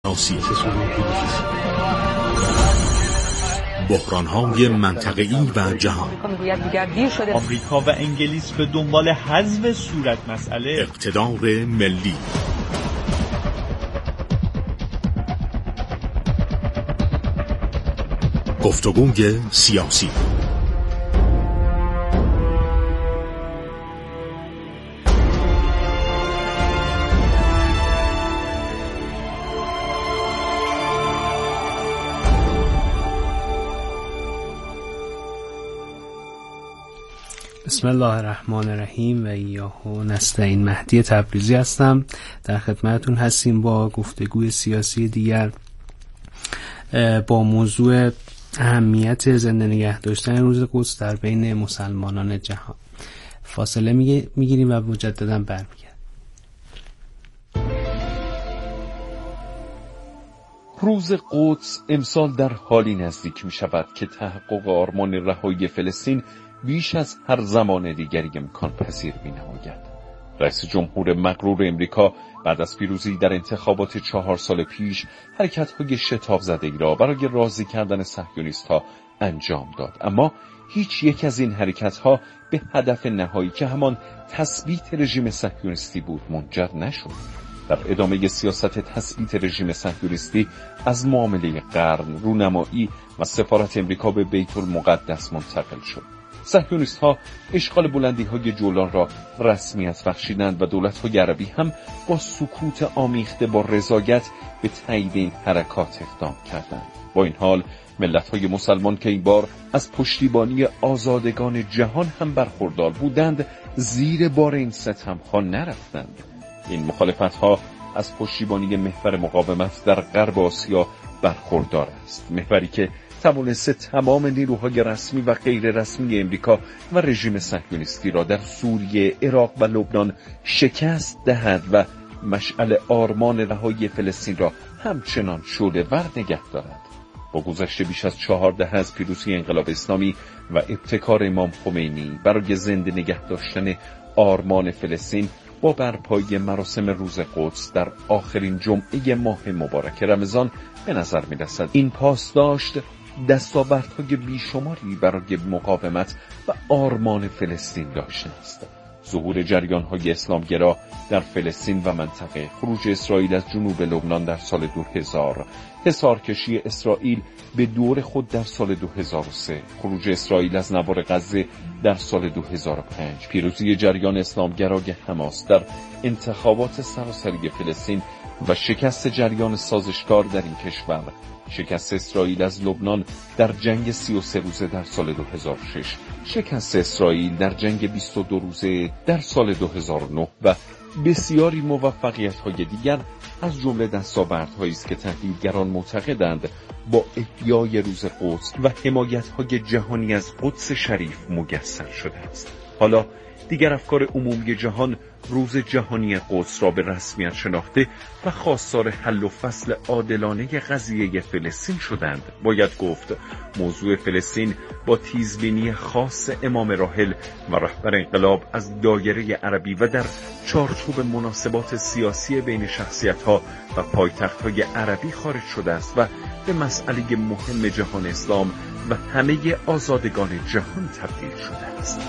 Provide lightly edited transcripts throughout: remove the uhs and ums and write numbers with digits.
بحران‌های منطقه‌ای و جهان. آمریکا و انگلیس به دنبال حذف صورت مسئله. اقتدار ملی. گفتگوی سیاسی. بسم الله الرحمن الرحیم و ایاه نستعین. مهدی تبریزی هستم، در خدمتتون هستیم با گفتگوی سیاسی دیگر با موضوع اهمیت زنده نگه داشتن روز قدس در بین مسلمانان جهان. فاصله میگیریم و مجددا برمیگردیم. روز قدس امسال در حالی نزدیک می شود که تحقق آرمان رهایی فلسطین بیش از هر زمان دیگری امکان پذیر می نماید. رئیس جمهور مغرور امریکا بعد از پیروزی در انتخابات 4 سال پیش حرکت‌های شتاب زده‌ای را برای راضی کردن صهیونیست‌ها انجام داد، اما هیچ یک از این حرکت‌ها به هدف نهایی که همان تثبیت رژیم صهیونیستی بود منجر نشد. در ادامه سیاست تثبیت رژیم صهیونیستی از معامله قرن، رونمایی و سفارت امریکا به بیت المقدس منتقل شد. صهیونیست‌ها اشغال بلندی‌های جولان را رسمیت بخشیدند و دولت‌های عربی هم با سکوت آمیخته با رضایت به تایید این حرکات اقدام کردند. با این حال ملت‌های مسلمان که این بار از پشتیبانی آزادگان جهان هم برخوردار بودند، زیر بار این ستم‌ها نرفتند. این مخالفت‌ها از پشتیبانی محور مقاومت در غرب آسیا برخوردار است، محوری که توانسته تمام نیروهای رسمی و غیر رسمی امریکا و رژیم صهیونیستی را در سوریه، عراق و لبنان شکست دهد و مشعل آرمان رهایی فلسطین را همچنان شعله‌ور نگه دارد. با گذشت بیش از 4 دهه از پیروزی انقلاب اسلامی و ابتکار امام خمینی برای زنده نگه داشتن آرمان فلسطین، با برپایی مراسم روز قدس در آخرین جمعه ماه مبارک رمضان به نظر می‌رسد این پاسداشت دستاوردهای بیشماری برای مقاومت و آرمان فلسطین داشته است. ظهور جریان‌های اسلامگرا در فلسطین و منطقه، خروج اسرائیل از جنوب لبنان در سال 2000، حصارکشی اسرائیل به دور خود در سال 2003، خروج اسرائیل از نوار غزه در سال 2005، پیروزی جریان اسلامگرای حماس در انتخابات سراسری فلسطین و شکست جریان سازشکار در این کشور، شکست اسرائیل از لبنان در جنگ 33 روزه در سال 2006، شکست اسرائیل در جنگ 22 روزه در سال 2009 و بسیاری موفقیت‌های دیگر از جمله دستاوردهایی است که تحلیلگران معتقدند با احیای روز قدس و حمایت‌های جهانی از قدس شریف مجسم شده است. حالا دیگر افکار عمومی جهان روز جهانی قدس را به رسمیت شناخته و خواستار حل و فصل عادلانه قضیه فلسطین شدند. باید گفت موضوع فلسطین با تیزبینی خاص امام راحل و رهبر انقلاب از دایره عربی و در چارچوب مناسبات سیاسی بین شخصیت‌ها و پایتخت‌های عربی خارج شده است و به مسئله مهم جهان اسلام و همه آزادگان جهان تبدیل شده است.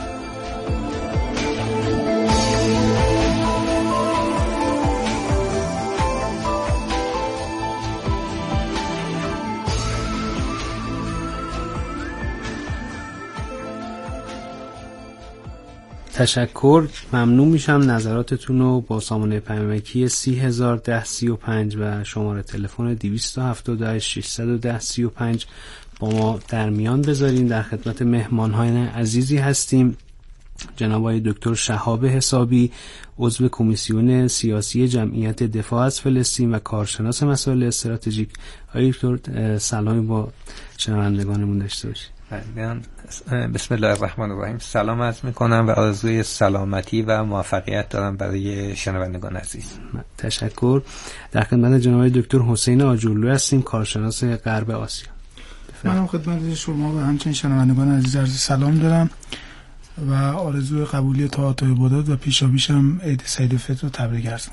تشکر، ممنون میشم. نظراتتون رو با سامانه پیامکی 301035 و شماره تلفن 278-610-35 با ما در میان بذارین. در خدمت مهمان‌های عزیزی هستیم، جناب آقای دکتر شهاب حسابی، عضو کمیسیون سیاسی جمعیت دفاع از فلسطین و کارشناس مسائل استراتژیک. آقای دکتر سلامی با شنوندگانمون داشته باشید. بسم الله الرحمن الرحیم. سلام عرض میکنم و آرزوی سلامتی و موفقیت دارم برای شنوندگان عزیز. تشکر. در خدمت جناب دکتر حسین آجرلو هستیم، کارشناس غرب آسیا. منم خدمت شما و همچنین شنوندگان عزیز عرض سلام دارم و آرزوی قبولی طاعات و عبادات و پیشاپیشم عید سعید فطر رو تبریک عرض میکنم.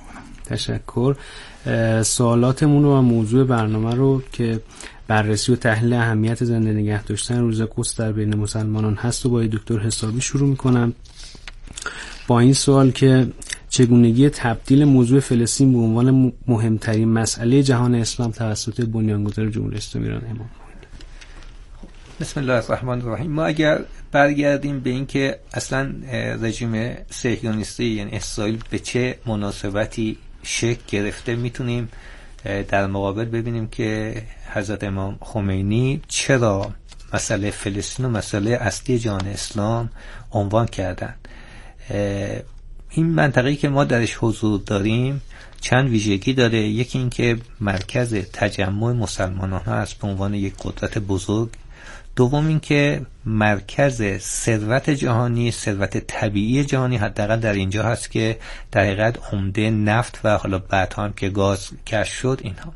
تشکر. سوالاتمون رو و موضوع برنامه رو که بررسی و تحلیل اهمیت زنده نگه داشتن روز قدس در بین مسلمانان هست و با دکتر حسابی شروع میکنم با این سوال که چگونگی تبدیل موضوع فلسطین به عنوان مهمترین مسئله جهان اسلام توسط بنیانگذار جمهوری اسلامی ایران امام خمینی. بسم الله الرحمن الرحیم. ما اگر برگردیم به این که اصلا رژیم صهیونیستی یعنی اسرائیل به چه مناسبتی شکل گرفته، میتونیم در مقابل ببینیم که حضرت امام خمینی چرا مسئله فلسطین و مسئله اصلی جهان اسلام عنوان کردن. این منطقه‌ای که ما درش حضور داریم چند ویژگی داره. یکی این که مرکز تجمع مسلمانان هست به عنوان یک قدرت بزرگ. دوم این که مرکز ثروت جهانی، ثروت طبیعی جهانی حداقل در اینجا هست که در حقیقت عمده نفت و حالا بعدها هم که گاز کشف شد اینها.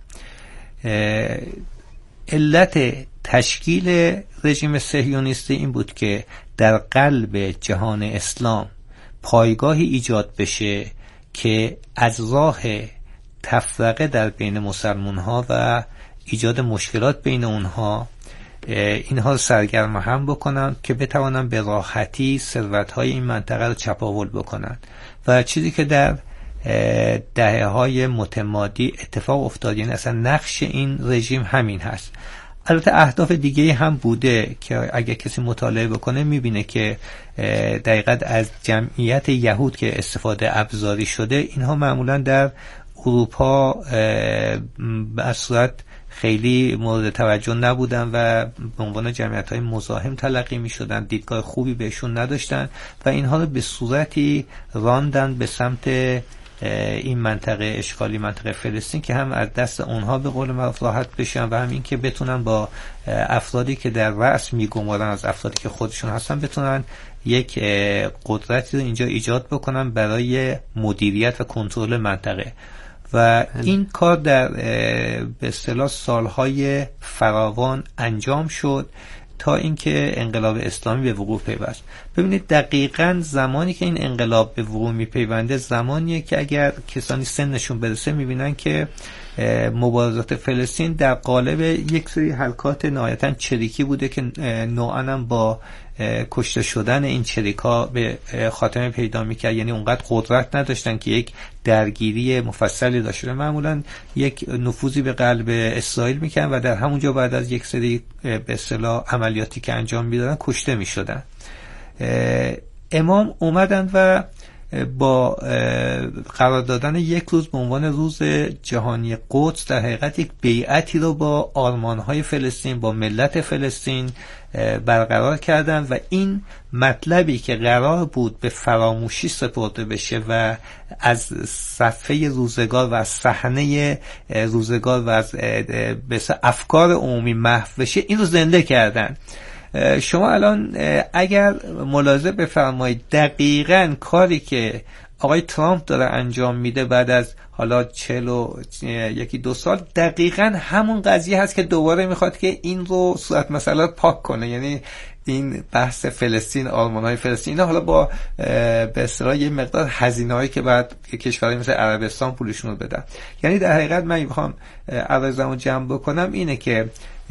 علت تشکیل رژیم صهیونیستی این بود که در قلب جهان اسلام پایگاهی ایجاد بشه که از راه تفرقه در بین مسلمان ها و ایجاد مشکلات بین اونها اینها سرگرم هم بکنن که بتوانن به راحتی ثروت‌های این منطقه رو چپاول بکنن و چیزی که در دهه‌های متمادی اتفاق افتاد، یعنی اصلا نقش این رژیم همین هست. البته اهداف دیگه هم بوده که اگه کسی مطالعه بکنه میبینه که دقیقاً از جمعیت یهود که استفاده ابزاری شده، اینها معمولاً در اروپا به صورت خیلی مورد توجه نبودن و به عنوان جمعیت‌های مزاحم تلقی می‌شدن، دیدگاه خوبی بهشون نداشتن و اینها رو به صورتی راندن به سمت این منطقه اشغالی، منطقه فلسطین، که هم از دست اونها به قول معروف راحت بشن و هم این که بتونن با افرادی که در رأس میگمارن از افرادی که خودشون هستن بتونن یک قدرتی رو اینجا ایجاد بکنن برای مدیریت و کنترل منطقه. و این کار در به اصطلاح سالهای فراوان انجام شد تا اینکه انقلاب اسلامی به وقوع پیوست. ببینید دقیقاً زمانی که این انقلاب به وقوع میپیونده زمانیه که اگر کسانی سنشون برسه میبینن که مبارزات فلسطین در قالب یک سری حلقات نهایتاً چریکی بوده که نوعاً هم با کشته شدن این چریکا به خاتمه پیدا میکرد. یعنی اونقدر قدرت نداشتن که یک درگیری مفصلی داشته، معمولا یک نفوذی به قلب اسرائیل میکردن و در همونجا بعد از یک سری به اصطلاح عملیاتی که انجام میدادن کشته میشدن. امام اومدن و با قرار دادن یک روز به عنوان روز جهانی قدس در حقیقت یک بیعتی رو با آرمان‌های فلسطین، با ملت فلسطین برقرار کردن و این مطلبی که قرار بود به فراموشی سپرده بشه و از صفحه روزگار و از صحنه روزگار و از افکار عمومی محو بشه، این رو زنده کردن. شما الان اگر ملاحظه بفرمایید دقیقاً کاری که آقای ترامپ داره انجام میده بعد از حالا 41-2 سال دقیقاً همون قضیه هست که دوباره میخواد که این رو صورت مسئله پاک کنه. یعنی این بحث فلسطین، آرمان‌های فلسطین، حالا با به اصطلاح یه مقدار هزینه‌ای که بعد کشورهای مثل عربستان پولشون رو بدن. یعنی در حقیقت من میخوام عرضمو جمع بکنم اینه که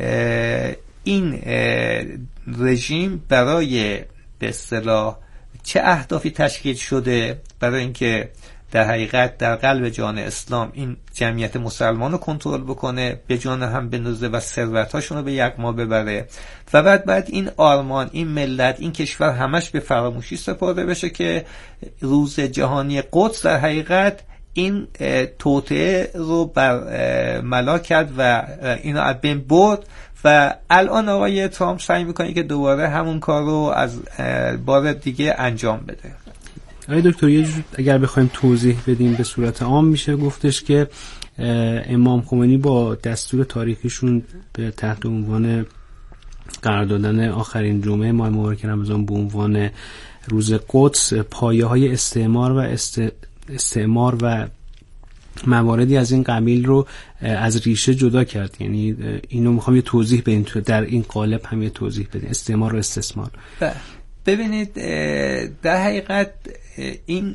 این رژیم برای به اصطلاح چه اهدافی تشکیل شده؟ برای اینکه در حقیقت در قلب جهان اسلام این جمعیت مسلمان رو کنترل بکنه، به جان هم بندازه و ثروتاشون رو به یغما ببره و بعد این آرمان، این ملت، این کشور همش به فراموشی سپرده بشه که روز جهانی قدس در حقیقت این توطئه رو بر ملا کرد و اینو از بین برد و الان آقای ترامپ سعی میکنه که دوباره همون کار رو از بار دیگه انجام بده. آقای دکتر یه جور اگر بخوایم توضیح بدیم به صورت عام میشه گفتش که امام خمینی با دستور تاریخیشون به تحت عنوان قرار دادن آخرین جمعه ماه مبارک رمضان به عنوان روز قدس پایه‌های استعمار و مواردی از این قبیل رو از ریشه جدا کرد. یعنی اینو میخوام یه توضیح بدین، در این قالب هم یه توضیح بدین، استعمار و استثمار. ببینید در حقیقت این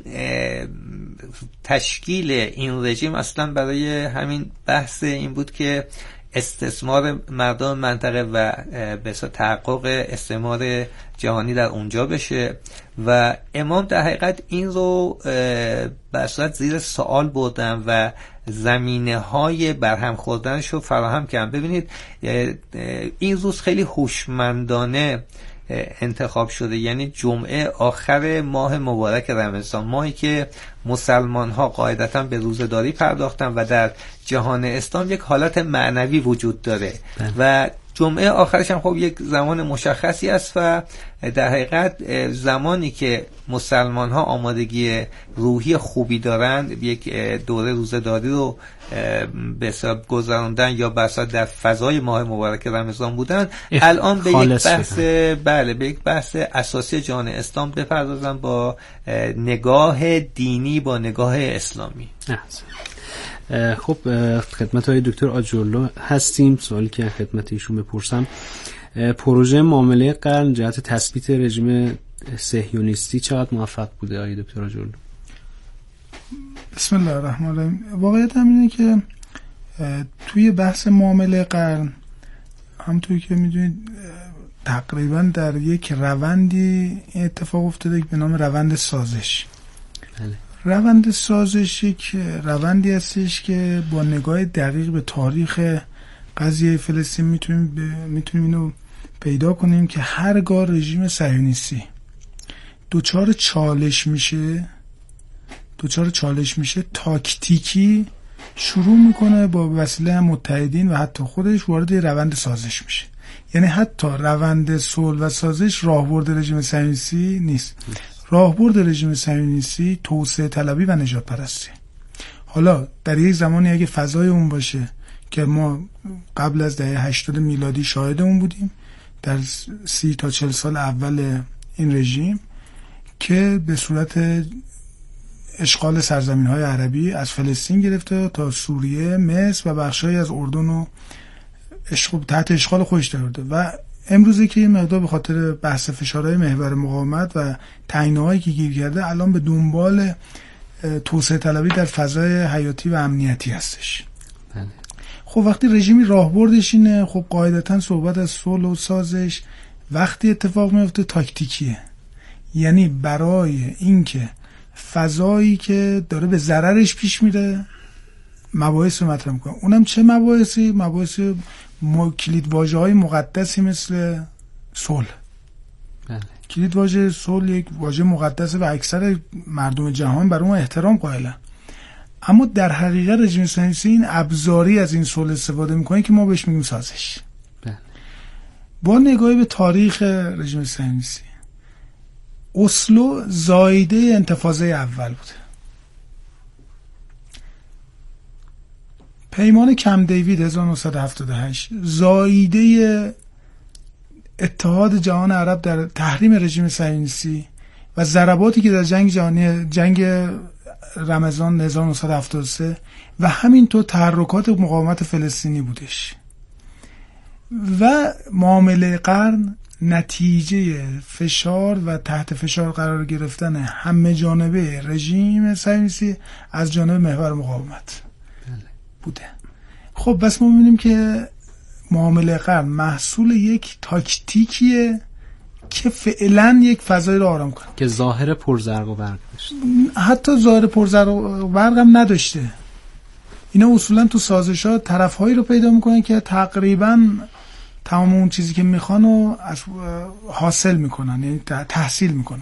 تشکیل این رژیم اصلا برای همین بحث این بود که استثمار مردم منطقه و به اصطلاح تحقق استعمار جهانی در اونجا بشه و امام در حقیقت این رو به صورت زیر سوال بردن و زمینه‌های برهم خوردنش رو فراهم کردن. ببینید این روز خیلی هوشمندانه انتخاب شده، یعنی جمعه آخر ماه مبارک رمضان، ماهی که مسلمان ها قاعدتا به روزه‌داری پرداختن و در جهان اسلام یک حالت معنوی وجود داره و جمعه آخرش هم خب یک زمان مشخصی است و در حقیقت زمانی که مسلمان ها آمادگی روحی خوبی دارند یک دوره روزه‌داری رو به حساب گذراندن یا بسا در فضای ماه مبارک رمضان بودن، الان به یک بحث به یک بحث اساسی جهان اسلام بپردازن با نگاه دینی، با نگاه اسلامی. خب خدمت های دکتر آجرلو هستیم. سوالی که خدمت ایشون بپرسم، پروژه معامله قرن جهت تثبیت رژیم صهیونیستی چقدر موفق بوده آقای دکتر آجرلو؟ بسم الله الرحمن الرحیم. واقعیت همینه که توی بحث معامله قرن همونطور که میدونید تقریبا در یک روندی اتفاق افتاده به نام روند سازش. بله. روند سازش یک روندی هستش که با نگاه دقیق به تاریخ قضیه فلسطین میتونیم اینو پیدا کنیم که هرگاه رژیم صهیونیستی دوچار چالش میشه تاکتیکی شروع میکنه با وسیله متحدین و حتی خودش وارد روند سازش میشه. یعنی حتی روند صلح و سازش راهبرد رژیم صهیونیستی نیست. راهبرد رژیم صهیونیستی توسعه طلبی و نجات پرستی. حالا در یک زمانی اگه فضای اون باشه که ما قبل از دهه 80 میلادی شاهد اون بودیم در 30 تا 40 سال اول این رژیم که به صورت اشغال سرزمین‌های عربی از فلسطین گرفته تا سوریه، مصر و بخشایی از اردن و تحت اشغال خودش درآورده و امروزی که این مقدار به خاطر بحث فشارهای محور مقاومت و تعیین‌هایی که گیر کرده الان به دنبال توسعه طلبی در فضای حیاتی و امنیتی هستش. بله. خب وقتی رژیمی راهبردش اینه، خب قاعدتاً صحبت از صلح و سازش وقتی اتفاق میفته تاکتیکیه، یعنی برای اینکه فضایی که داره به ضررش پیش میره مباحث رو مطرح میکنه. اونم چه مباحثی؟ مباحث کلیدواژه‌های مقدسی مثل صلح. بله. کلیدواژه صلح یک واژه مقدسه و اکثر مردم جهان بر اون احترام قائلن، اما در حقیقت رژیم صهیونیستی این ابزاری از این صلح استفاده میکنه که ما بهش میگیم سازش. بله. با نگاهی به تاریخ رژیم صهیونیستی، اسلو زایده انتفاضه اول بود. پیمان کمپ دیوید 1978 زایده اتحاد جهان عرب در تحریم رژیم صهیونیستی و ضرباتی که در جنگ رمضان 1973 و همینطور تحرکات مقاومت فلسطینی بودش. و معامله قرن نتیجه فشار و تحت فشار قرار گرفتن همه جانبه رژیم صهیونیستی از جانب محور مقاومت بوده. خب بس ما می‌بینیم که معامله قرن محصول یک تاکتیکیه که فعلا یک فضایی رو آرام کنه که ظاهر پرزرق و برق داشته. حتی ظاهر پرزرق و برق هم نداشته. اینا اصولا تو سازش‌ها طرف‌هایی رو پیدا می‌کنن که تقریباً تمام اون چیزی که میخوان رو حاصل میکنن، یعنی تحصیل میکنن.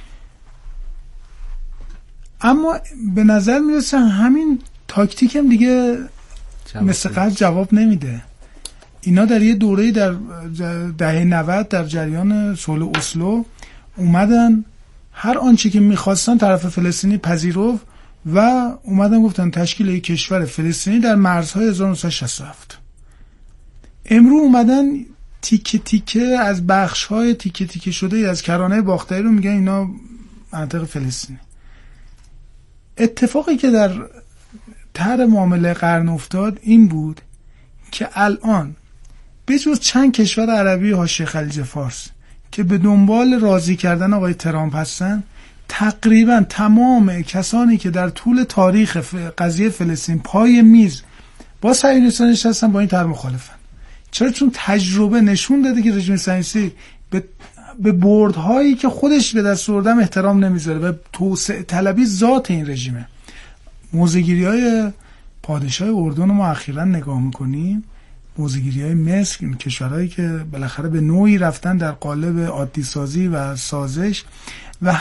اما به نظر میرسه همین تاکتیک هم دیگه مثل قبل جواب نمیده. اینا در یه دوره در دهه 90 در جریان صلح اسلو اومدن هر آنچه که میخواستن طرف فلسطینی پذیرفت و اومدن گفتن تشکیل یک کشور فلسطینی در مرزهای 1967. امرو اومدن تیکه تیکه از بخش‌های تیکه تیکه شده از کرانه باختری رو میگن اینا مناطق فلسطینی. اتفاقی که در طرح معامله قرن افتاد این بود که الان به جز چند کشور عربی حاشیه خلیج فارس که به دنبال راضی کردن آقای ترامپ هستن، تقریبا تمام کسانی که در طول تاریخ قضیه فلسطین پای میز با صهیونیستان نشستن با این طرح مخالفن. چرا؟ چون تجربه نشون داده که رژیم صهیونیستی به بردهایی که خودش به دست آورده احترام نمیذاره و توسعه طلبی ذات این رژیمه. موضع‌گیری‌های پادشاه اردن ما اخیراً نگاه می‌کنیم، موضع‌گیری‌های مصر، این کشورهایی که بالاخره به نوعی رفتن در قالب عادی سازی و سازش، و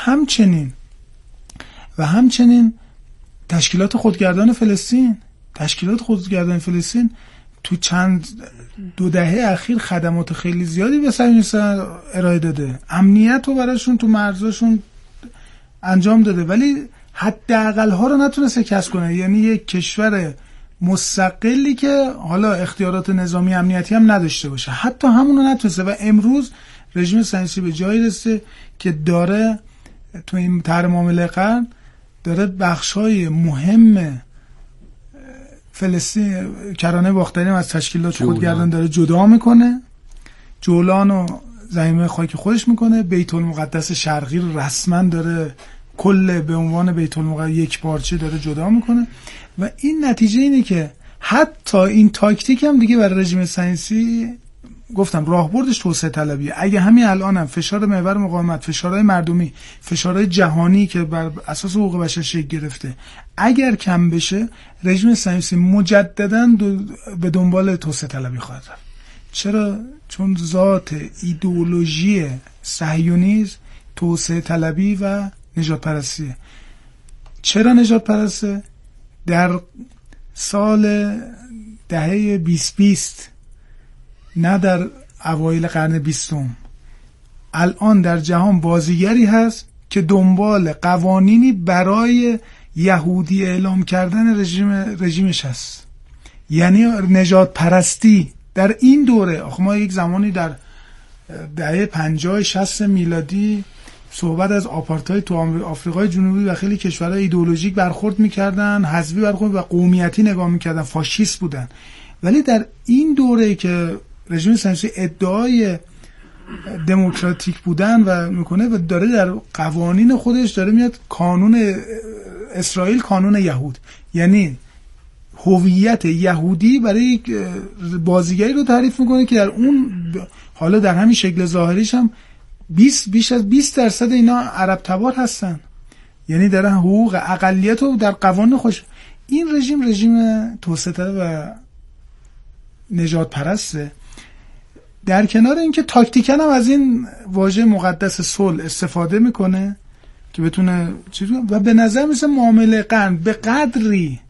همچنین تشکیلات خودگردان فلسطین تو چند 2 دهه اخیر خدمات خیلی زیادی به صهیونیست‌ها ارائه داده، امنیت رو براشون تو مرزاشون انجام داده، ولی حداقل ها رو نتونسته کسب کنه. یعنی یک کشور مستقلی که حالا اختیارات نظامی امنیتی هم نداشته باشه، حتی همون رو نتونسته. و امروز رژیم صهیونیستی به جایی رسیده که داره تو این طرح معامله قرن داره بخشای مهم فلسطین، کرانه باختری از تشکیلات خودگردان داره جدا میکنه، جولان و زمین خاک خودش میکنه، بیت المقدس شرقی رو رسما داره کل به عنوان بیت المقدس یک پارچه داره جدا میکنه. و این نتیجه اینه که حتی این تاکتیک هم دیگه برای رژیم صهیونیستی، گفتم راهبردش توسعه طلبیه. اگه همین الانم فشار محور مقاومت، فشارهای مردمی، فشارهای جهانی که بر اساس حقوق بشر شکل گرفته اگر کم بشه، رژیم صهیونیستی مجددا به دنبال توسعه طلبی خواهد رفت. چرا؟ چون ذات ایدئولوژی صهیونیسم توسعه طلبی و نجات پرستیه. چرا نجات پرسته؟ در سال دهه 2020 نه در اوایل قرن 20، الان در جهان بازیگری هست که دنبال قوانینی برای یهودی اعلام کردن رژیمش هست، یعنی نجات پرستی. در این دوره، آخه ما یک زمانی در دهه 50-60 میلادی صحبت از آپارتاید تو آفریقای جنوبی و خیلی کشورهای ایدئولوژیک برخورد میکردن، حزبی برخورد و قومیتی نگاه میکردن، فاشیست بودن. ولی در این دوره که رژیم صهیونیستی ادعای دموکراتیک بودن و میکنه و داره در قوانین خودش داره میاد کانون اسرائیل، کانون یهود، یعنی هویت یهودی برای بازیگری رو تعریف میکنه که در اون حالا در همین شکل ظاهریش هم بیش از 20% اینا عرب تبار هستن، یعنی دارن حقوق اقلیت رو در قوانین خوش. این رژیم توسعه طلب و نجات پرسته. در کنار اینکه تاکتیکاً هم از این واژه مقدس صلح استفاده میکنه که بتونه و به نظر مثل معامله قرن به قدری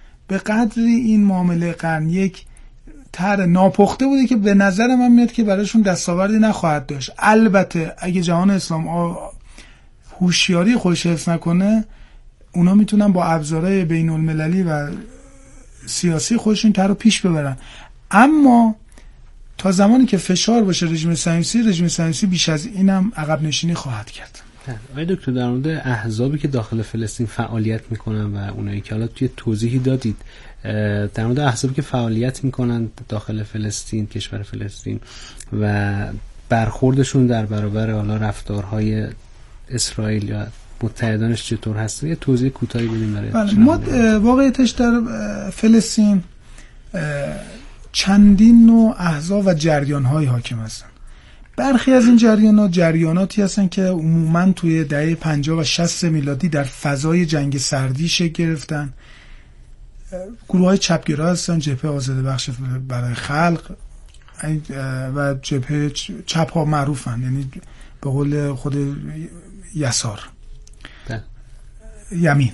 این معامله قرن یک طرح ناپخته بوده که به نظر من میاد که براشون دستاوردی نخواهد داشت. البته اگه جهان اسلام هوشیاری خودش حفظ نکنه، اونا میتونن با ابزارهای بین المللی و سیاسی خودشون طرح رو پیش ببرن. اما تا زمانی که فشار باشه رژیم صهیونیستی بیش از اینم عقب نشینی خواهد کرد. آقای دکتر، در مورد احزابی که داخل فلسطین فعالیت میکنن و اونایی که حالا توی توضیحی دادید، در مورد احزابی که فعالیت میکنن داخل فلسطین، کشور فلسطین، و برخوردشون در برابر حالا رفتارهای اسرائیل یا متحدانش چطور هست، یه توضیح کوتاهی بدیم برای ما واقعیتش در فلسطین چندین نوع احزاب و جریان‌های حاکم هستن. برخی از این جریاناتی هستن که عموماً توی دهه 50 و 60 میلادی در فضای جنگ سردی شکل گرفتن. گروه‌های چپگرا هستن، جبهه آزاده بخش برای خلق و جبهه چپ ها معروفن، یعنی به قول خود یسار یمین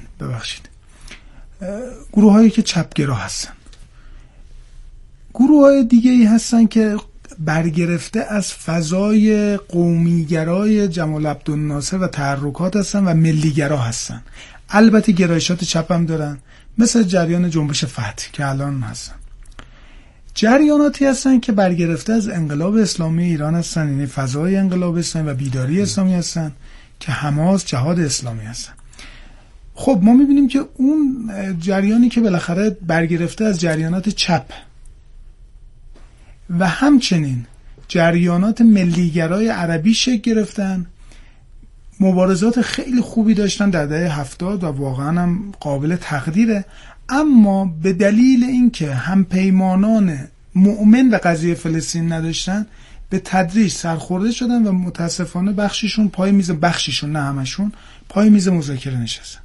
گروه‌هایی که چپگرا هستن. گروه‌های دیگه‌ای هستن که برگرفته از فضای قومیگرای جمال عبدالناصر و تحرکات هستن و ملیگرا هستن. البته گرایشات چپ هم دارن، مثل جریان جنبش فتح که الان هستن. جریاناتی هستن که برگرفته از انقلاب اسلامی ایران هستن، یعنی فضای انقلاب اسلامی و بیداری اسلامی هستن که حماس، جهاد اسلامی هستن. خب ما میبینیم که اون جریانی که بالاخره برگرفته از جریانات چپ و همچنین جریانات ملیگرای عربی شکل گرفتن، مبارزات خیلی خوبی داشتن در دهه 70 و واقعا هم قابل تقدیره، اما به دلیل اینکه همپیمانان مؤمن به قضیه فلسطین نداشتن به تدریج سرخورده شدن و متاسفانه بخششون پای میز، بخششون نه همشون، پای میز مذاکره نشستن.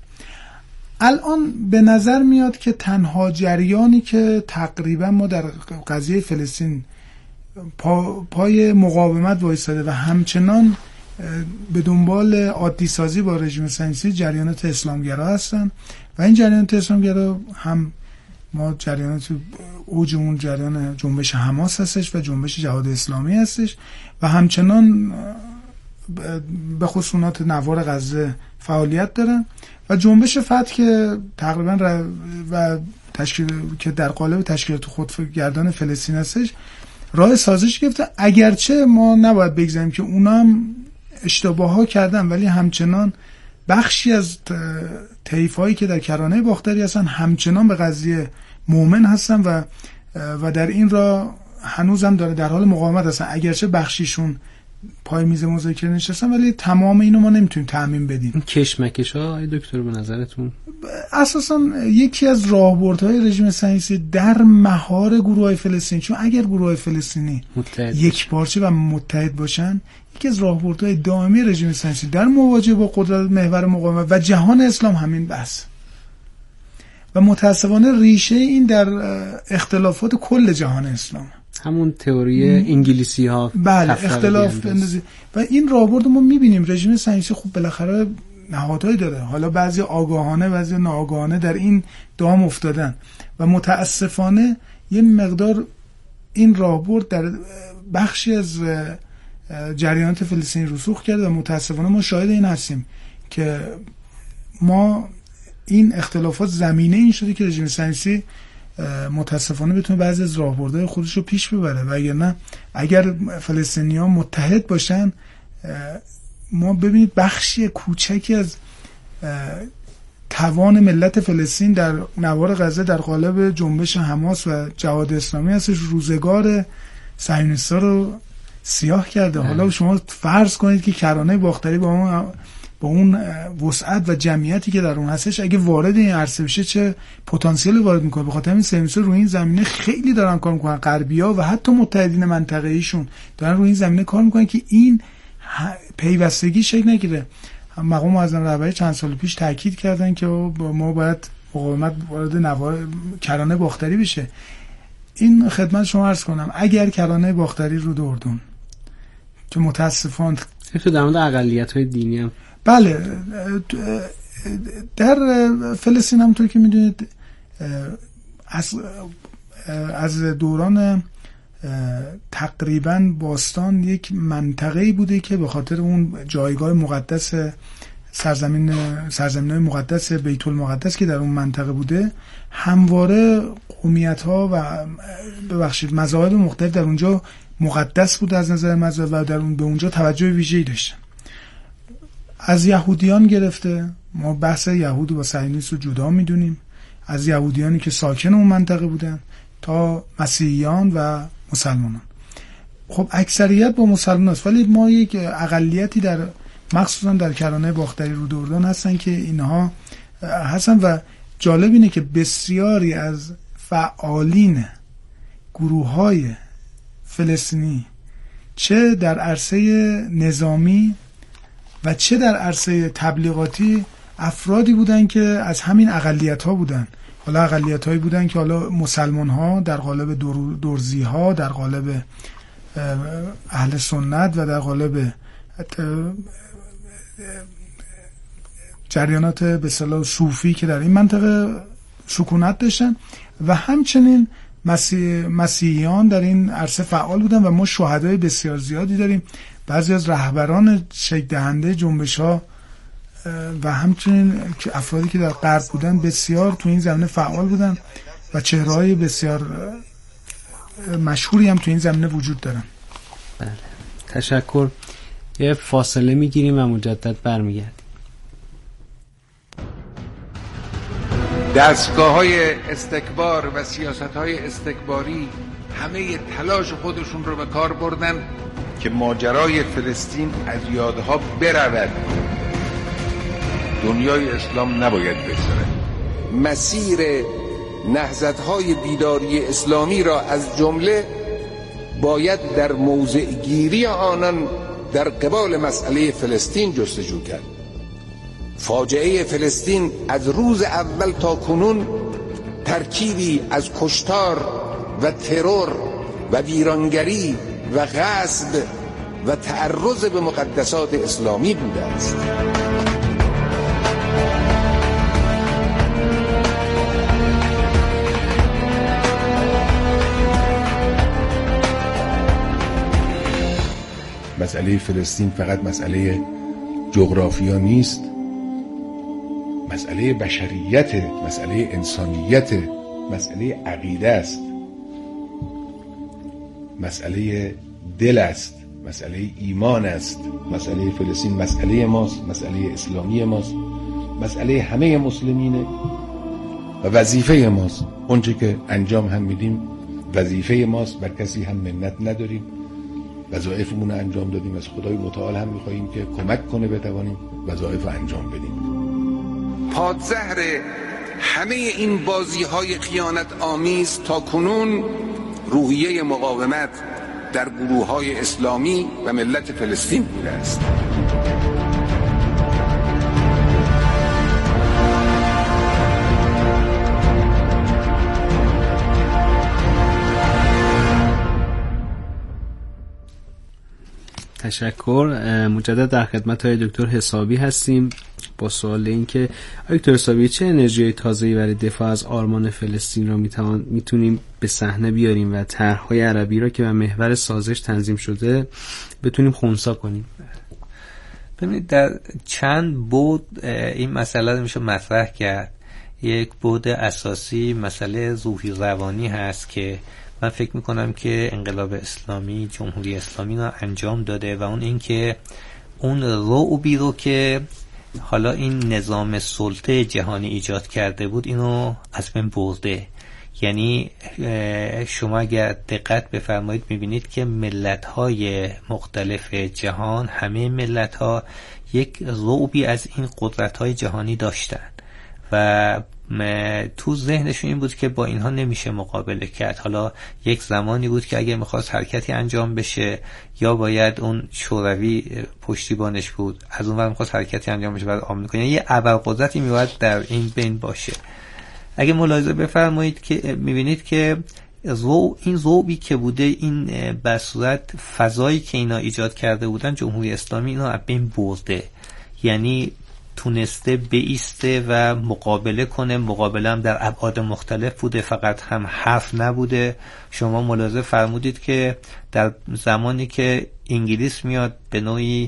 الان به نظر میاد که تنها جریانی که تقریبا ما در قضیه فلسطین پای مقاومت وایساده و همچنان به دنبال عادی سازی با رژیم صهیونیستی جریانات اسلامگرا هستن و این جریانات اسلامگرا هم ما جریانات اوج اون جریان جنبش حماس هستش و جنبش جهاد اسلامی هستش و همچنان به خصوص نوار غزه فعالیت دارن و جنبش فتح که تقریبا و تشکیل که در قالب تشکیلات خودگردان فلسطین هستش راه سازش گرفته. اگرچه ما نباید بگذاریم که اونا هم اشتباهات کردن، ولی همچنان بخشی از طیف‌هایی که در کرانه باختری هستن همچنان به قضیه مؤمن هستن و در این راه هنوزم داره در حال مقاومت هستن. اگرچه بخشیشون پای میز مذاکره نشستن ولی تمام اینو ما نمیتونیم تعمیم بدیم. این کشمکش‌ها ای دکتر به نظرتون اساساً یکی از راهبردهای رژیم صهیونیستی در مهار گروه‌های فلسطینی، چون اگر گروه‌های فلسطینی یک پارچه و متحد باشن، یکی از راهبردهای دائمی رژیم صهیونیستی در مواجهه با قدرت محور مقاومت و جهان اسلام همین بحث و متأسفانه ریشه این در اختلافات کل جهان اسلام، همون تئوری انگلیسی ها، بله اختلاف بندازی و این راهبرد ما میبینیم رژیم صهیونیستی خوب بالاخره نهادهایی داره، حالا بعضی آگاهانه بعضی ناآگاهانه در این دام افتادن و متاسفانه یه مقدار این راهبرد در بخشی از جریانات فلسطینی رسوخ کرده و متاسفانه ما شاهد این هستیم که ما این اختلافات زمینه این شده که رژیم صهیونیستی متاسفانه بتونه بعضی از راهبردهای خودش رو پیش ببره و اگر فلسطینی‌ها متحد باشن، ما ببینید بخشی کوچکی از توان ملت فلسطین در نوار غزه در قالب جنبش حماس و جهاد اسلامی هستش روزگار صهیونیست‌ها رو سیاه کرده. حالا شما فرض کنید که کرانه باختری با اون وسعت و جمعیتی که در اون هستش اگه وارد این عرصه بشه چه پتانسیلی وارد میکنه. به خاطر همین صهیونیست‌ها روی این زمینه خیلی دارن کار میکنن، غربی‌ها و حتی متحدین منطقه‌ایشون دارن روی این زمینه کار میکنن که این پیوستگی شکل نگیره. مقام معظم رهبری چند سال پیش تاکید کردن که ما باید مقاومت وارد کرانه باختری بشه. این خدمت شما عرض کنم اگر کرانه باختری رود اردن که متاسفانه تو در مورد اقلیت‌های دینی هم بله در فلسطین همونطور که میدونید از دوران تقریبا باستان یک منطقه‌ای بوده که به خاطر اون جایگاه مقدس سرزمین‌های مقدس بیت المقدس که در اون منطقه بوده، همواره قومیت‌ها و مذاهب مختلف در اونجا مقدس بوده از نظر مذهب و به اونجا توجه ویژه‌ای داشتن. از یهودیان گرفته، ما بحث یهود و صهیونیسم رو جدا میدونیم، از یهودیانی که ساکن اون منطقه بودن تا مسیحیان و مسلمانان. خب اکثریت با مسلمان است، ولی ما یک اقلیتی در مخصوصا در کرانه باختری رود اردن هستن که اینها هستن و جالب اینه که بسیاری از فعالین گروه‌های فلسطینی چه در عرصه نظامی و چه در عرصه تبلیغاتی افرادی بودن که از همین اقلیت‌ها بودن. حالا اقلیت‌هایی بودن که حالا مسلمان‌ها در قالب درزی‌ها، در قالب اهل سنت و در قالب جریانات به اصطلاح صوفی که در این منطقه سکونت داشتن و همچنین مسیحیان در این عرصه فعال بودن و ما شهدای بسیار زیادی داریم. بعضی از رهبران شکل دهنده جنبش‌ها و همچنین افرادی که در غرب بودن بسیار تو این زمینه فعال بودن و چهره‌های بسیار مشهوری هم تو این زمینه وجود دارن. بله. تشکر. یه فاصله میگیریم و مجدد برمیگردیم. دستگاه‌های استکبار و سیاست‌های استکباری همه تلاش خودشون رو به کار بردن که ماجرای فلسطین از یادها برود. دنیای اسلام نباید بگذره. مسیر نهضت‌های بیداری اسلامی را از جمله باید در موضع گیری آنان در قبال مسئله فلسطین جستجو کرد. فاجعه فلسطین از روز اول تا کنون ترکیبی از کشتار و ترور و ویرانگری و غصب و تعرض به مقدسات اسلامی بوده است. مسئله فلسطین فقط مسئله جغرافیا نیست، مسئله بشریت، مسئله انسانیت، مسئله عقیده است، مسئله دل است، مسئله ایمان است. مسئله فلسطین مسئله ماست، مسئله اسلامی ماست، مسئله همه مسلمینه و وظیفه ماست. اونچه که انجام هم میدیم وظیفه ماست، بر کسی هم منت نداریم، وظایفمون رو انجام دادیم. از خدای متعال هم میخواییم که کمک کنه بتوانیم وظایف رو انجام بدیم. پادزهر همه این بازی‌های خیانت آمیز تا کنون روحیه مقاومت در گروه‌های اسلامی و ملت فلسطین بوده است. تشکر. مجدد در خدمت های دکتر حسابی هستیم با سوال این که دکتر حسابی چه انرژی تازه‌ای برای دفاع از آرمان فلسطین را میتونیم به صحنه بیاریم و طرح‌های عربی را که به محور سازش تنظیم شده بتونیم خنثی کنیم؟ ببینید در چند بعد این مسئله رو میشه مطرح کرد. یک بعد اساسی مسئله روحی روانی هست که من فکر میکنم که انقلاب اسلامی، جمهوری اسلامی رو انجام داده و اون این که اون رعبی رو که حالا این نظام سلطه جهانی ایجاد کرده بود اینو از بین برده. یعنی شما اگر دقت بفرمایید میبینید که ملت‌های مختلف جهان، همه ملت‌ها یک رعبی از این قدرت‌های جهانی داشتن و تو ذهنشون این بود که با اینها نمیشه مقابله کرد. حالا یک زمانی بود که اگه میخواست حرکتی انجام بشه یا باید اون شوروی پشتیبانش بود، از اون ور میخواست حرکتی انجام بشه بعد آمریکا، یعنی یه ابرقدرتی میباید در این بین باشه. اگه ملاحظه بفرمایید که میبینید که این ذوبی که بوده، این به صورت فضایی که اینا ایجاد کرده بودن جمهوری اسلامی اینا از بین برده. یعنی تونسته بایسته و مقابله کنه. مقابله هم در ابعاد مختلف بوده، فقط هم حرف نبوده. شما ملاحظه فرمودید که در زمانی که انگلیس میاد به نوعی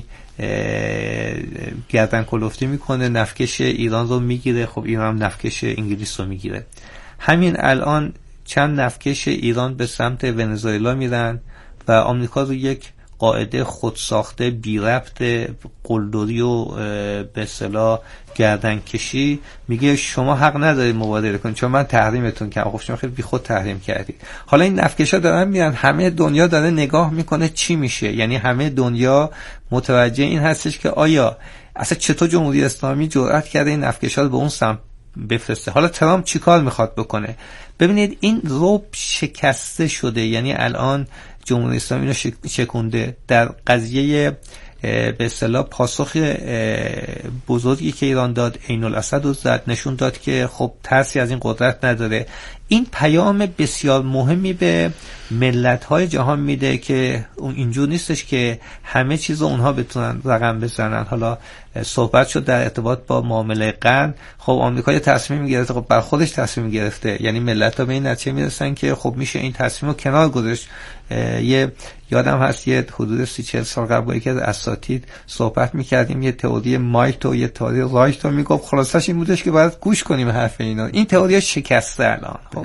گردن کلفتی میکنه، نفکش ایران رو میگیره، خب ایران هم نفکش انگلیس رو میگیره. همین الان چند نفکش ایران به سمت ونزوئلا میرن و آمریکا رو یک قاعده خودساخته بی ربط قلدری و به اصطلاح گردن کشی میگه شما حق ندارید مبادله کنید چون من تحریمتون کردم. خب شما خیلی بی خود تحریم کردید. حالا این نفکشا دارن میرن، همه دنیا داره نگاه میکنه چی میشه. یعنی همه دنیا متوجه این هستش که آیا اصلا چطور جمهوری اسلامی جرأت کرده این نفکشا رو به اون سمت بفرسته. حالا ترامپ چیکار میخواد بکنه؟ ببینید این رعب شکسته شده. یعنی الان جمهوری اسلامی رو شکونده. در قضیه به اصطلاح پاسخ بزرگی که ایران داد، عین الاسد رو زد، نشون داد که خب ترسی از این قدرت نداره. این پیام بسیار مهمی به ملت‌های جهان میده که اون اینجور نیستش که همه چیز رو اونها بتونن رقم بزنن. حالا صحبت شد در ارتباط با معامله قرن، خب آمریکا یه تصمیم گرفته، خب بر خودش تصمیم گرفته. یعنی ملت‌ها به این نتیجه میرسن که خب میشه این تصمیم رو کنار گذاشت. یادم هست یه حدود 30-40 سال قبل با یکی از اساتید صحبت میکردیم، یه تئوری مایت و یه تئوری رایت رو میگفت، خلاصش این بودش که باید گوش کنیم حرف اینا. این تئوری شکسته الان. خب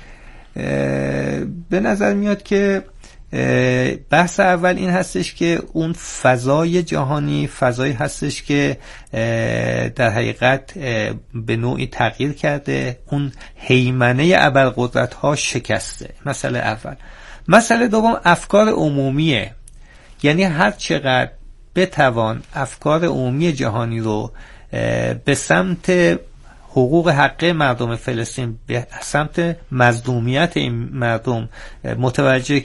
به نظر میاد که بحث اول این هستش که اون فضای جهانی فضایی هستش که در حقیقت به نوعی تغییر کرده، اون هیمنه ابرقدرت ها شکسته. مسئله اول. مسئله دوم افکار عمومیه، یعنی هر چقدر بتوان افکار عمومی جهانی رو به سمت حقوق حقه مردم فلسطین، به سمت مظلومیت این مردم متوجه